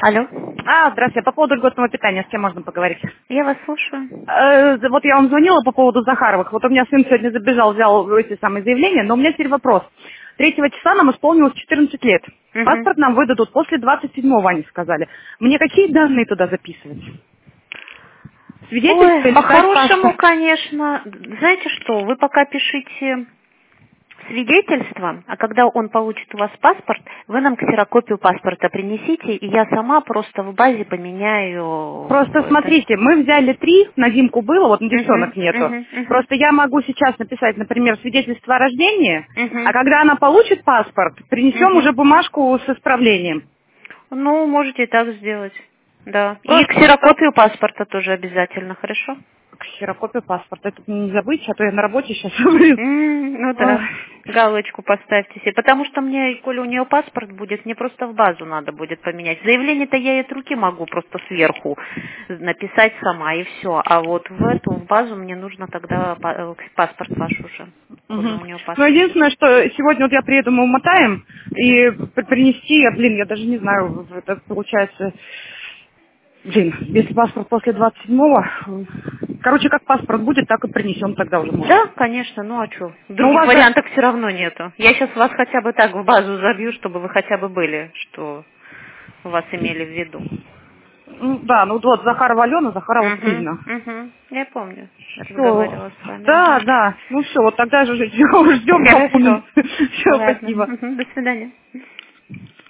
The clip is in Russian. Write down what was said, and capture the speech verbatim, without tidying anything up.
Алло. А, здравствуйте. По поводу льготного питания, с кем можно поговорить? Я вас слушаю. Э, вот я вам звонила по поводу Захаровых. Вот у меня сын сегодня забежал, взял эти самые заявления, но у меня теперь вопрос. Третьего числа нам исполнилось четырнадцать лет. Мгм. Паспорт нам выдадут после двадцать седьмого, они сказали. Мне какие данные туда записывать? Ой, Свидетельство или дать по-хорошему, паспорт? конечно. Знаете что, вы пока пишите свидетельство, а когда он получит у вас паспорт, вы нам ксерокопию паспорта принесите, и я сама просто в базе поменяю Просто это. смотрите, мы взяли три, на Димку было, вот на Мгм, девчонок нету. мгм, мгм, Просто я могу сейчас написать, например, свидетельство о рождении, а мгм, когда она получит паспорт, принесем мгм. уже бумажку с исправлением. Ну, можете и так сделать. Да. И Просто это ксерокопию паспорта тоже обязательно, хорошо? ксерокопия паспорта. Это не забыть, а то я на работе сейчас, блин. М, Ну Ой. да, галочку поставьте себе. Потому что мне, коли у нее паспорт будет, мне просто в базу надо будет поменять. Заявление-то я и от руки могу просто сверху написать сама и все. А вот в эту в базу мне нужно тогда па- э, паспорт ваш уже, коли Мгм. у нее Но паспорт. единственное, что сегодня вот я приеду, мы умотаем, Мгм. и при- принести, я, блин, я даже не знаю, это получается, блин, если паспорт после двадцать седьмого, короче, как паспорт будет, так и принесем тогда уже, может. Да, конечно, ну а что? Но у Других вас же, вариантов все равно нету. Я сейчас вас хотя бы так в базу забью, чтобы вы хотя бы были, что вас имели в виду. м, да, ну вот Захарова Алена, Захарова Угу, Кузина. угу. Я помню. Все, Разговаривала с вами. да, Мгм. да, ну все, вот тогда же ждем, ждем Хорошо. документ. Все, Ладно. спасибо. Мгм. До свидания.